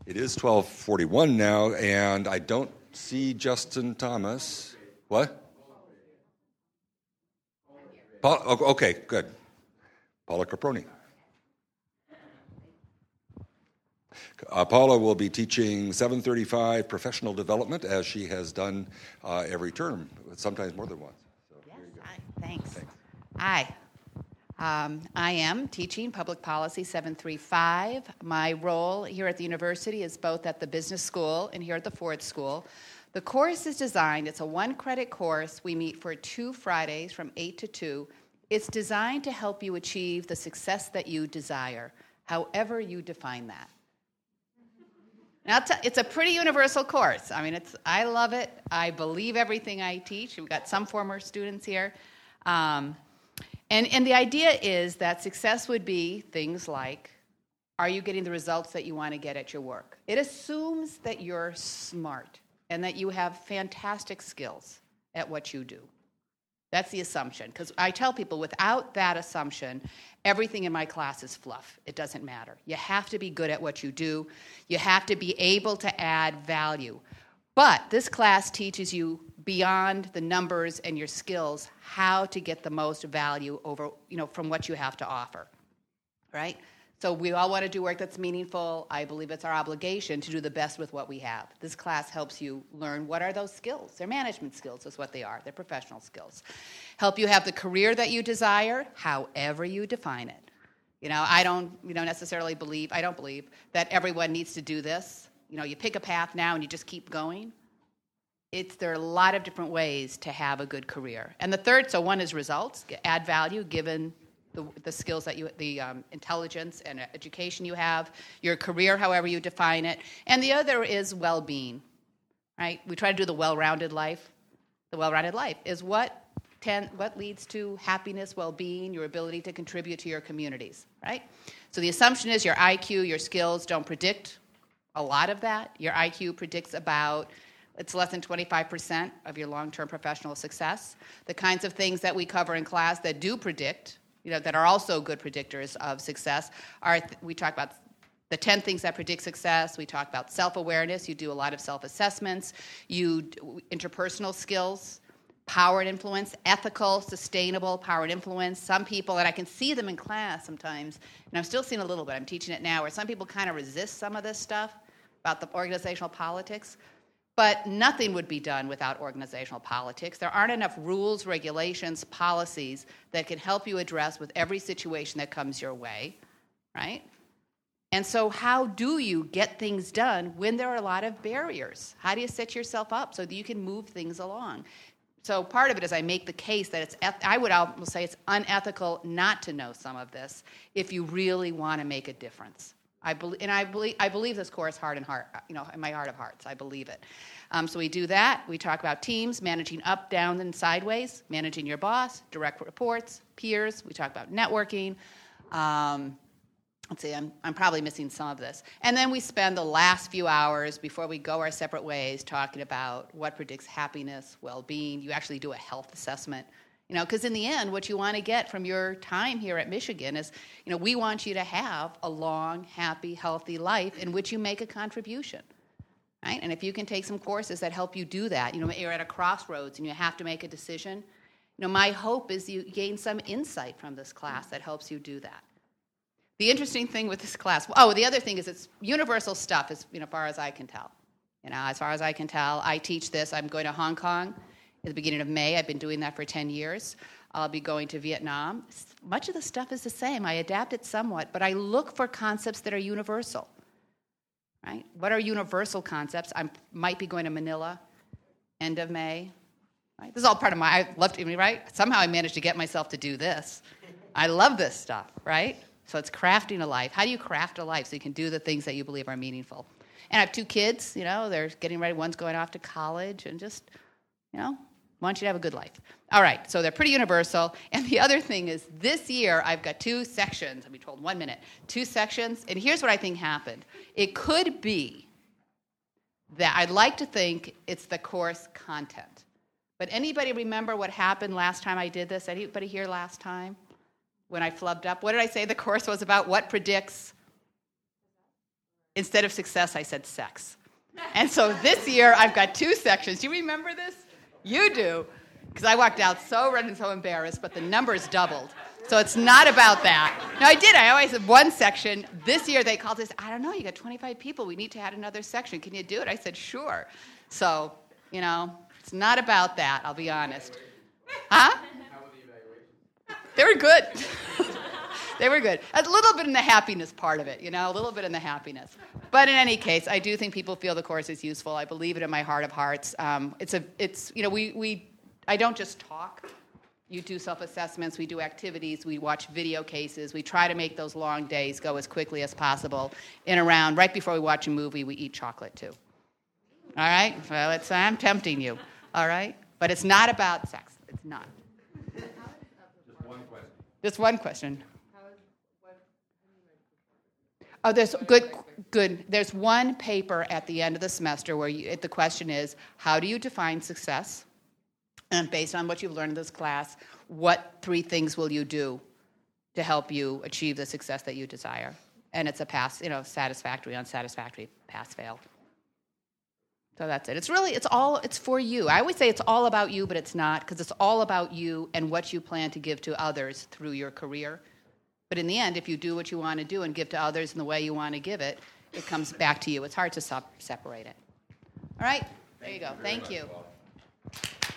It is 12:41 now, and I don't see Justin Thomas. What? Okay, good. Paula Caproni. Paula will be teaching 735 professional development, as she has done every term, sometimes more than once. So, yes, thanks. Hi. I am teaching Public Policy 735. My role here at the university is both at the business school and here at the Ford School. The course is designed, it's a one-credit course. We meet for 2 Fridays from 8 to 2. It's designed to help you achieve the success that you desire, however you define that. Now, it's a pretty universal course. I mean, I love it. I believe everything I teach. We've got some former students here. And the idea is that success would be things like, are you getting the results that you want to get at your work? It assumes that you're smart and that you have fantastic skills at what you do. That's the assumption. Because I tell people, without that assumption, everything in my class is fluff. It doesn't matter. You have to be good at what you do. You have to be able to add value. But this class teaches you beyond the numbers and your skills how to get the most value from what you have to offer, right? So we all want to do work that's meaningful. I believe it's our obligation to do the best with what we have. This class helps you learn what are those skills. They're management skills is what they are. They're professional skills. Help you have the career that you desire, however you define it. I don't believe that everyone needs to do this. You pick a path now and you just keep going. There are a lot of different ways to have a good career. And the third, so one is results, add value given the skills that the intelligence and education you have, your career, however you define it. And the other is well-being, right? We try to do the well-rounded life. The well-rounded life is what leads to happiness, well-being, your ability to contribute to your communities, right? So the assumption is your IQ, your skills don't predict a lot of that. Your IQ predicts it's less than 25% of your long-term professional success. The kinds of things that we cover in class that do predict, that are also good predictors of success we talk about the 10 things that predict success. We talk about self-awareness. You do a lot of self-assessments. Interpersonal skills, power and influence, ethical, sustainable power and influence. Some people, and I can see them in class sometimes, and I'm still seeing a little bit, I'm teaching it now, where some people kind of resist some of this stuff about the organizational politics. But nothing would be done without organizational politics. There aren't enough rules, regulations, policies that can help you address with every situation that comes your way, right? And so how do you get things done when there are a lot of barriers? How do you set yourself up so that you can move things along? So part of it is I make the case that I would almost say it's unethical not to know some of this if you really want to make a difference. I believe this course heart and heart, in my heart of hearts. I believe it. So we do that. We talk about teams, managing up, down, and sideways, managing your boss, direct reports, peers. We talk about networking. Let's see, I'm probably missing some of this. And then we spend the last few hours before we go our separate ways talking about what predicts happiness, well-being. You actually do a health assessment. Because in the end, what you want to get from your time here at Michigan is, we want you to have a long, happy, healthy life in which you make a contribution, right? And if you can take some courses that help you do that, you're at a crossroads and you have to make a decision, my hope is you gain some insight from this class that helps you do that. The interesting thing with this class, the other thing is it's universal stuff as far as I can tell. As far as I can tell, I teach this. I'm going to Hong Kong at the beginning of May. I've been doing that for 10 years. I'll be going to Vietnam. Much of the stuff is the same. I adapt it somewhat, but I look for concepts that are universal, right? What are universal concepts? I might be going to Manila end of May. Right? This is all part of I love to, right? Somehow I managed to get myself to do this. I love this stuff, right? So it's crafting a life. How do you craft a life so you can do the things that you believe are meaningful? And I have 2 kids, they're getting ready. One's going off to college and just, want you to have a good life. All right, so they're pretty universal. And the other thing is this year I've got 2 sections. I'll be told 1 minute. 2 sections. And here's what I think happened. It could be that I'd like to think it's the course content. But anybody remember what happened last time I did this? Anybody here last time when I flubbed up? What did I say the course was about? What predicts? Instead of success, I said sex. And so this year, I've got 2 sections. Do you remember this? You do. Because I walked out so red and so embarrassed, but the numbers doubled. So it's not about that. No, I did. I always had 1 section. This year, they called us, I don't know, you got 25 people. We need to add another section. Can you do it? I said, sure. So, it's not about that, I'll be honest. Huh? How were the evaluations? They were good. They were good. A little bit in the happiness part of it, a little bit in the happiness. But in any case, I do think people feel the course is useful. I believe it in my heart of hearts. I don't just talk. You do self-assessments, we do activities, we watch video cases, we try to make those long days go as quickly as possible. Right before we watch a movie, we eat chocolate too. All right? Well, I'm tempting you. All right? But it's not about sex. It's not. Just one question. Just one question. Oh, there's good. There's one paper at the end of the semester where the question is, how do you define success? And based on what you've learned in this class, what 3 things will you do to help you achieve the success that you desire? And it's a pass, satisfactory, unsatisfactory, pass, fail. So that's it. It's for you. I always say it's all about you, but it's not, because it's all about you and what you plan to give to others through your career. But in the end, if you do what you want to do and give to others in the way you want to give it, it comes back to you. It's hard to separate it. All right? There you go. Thank you.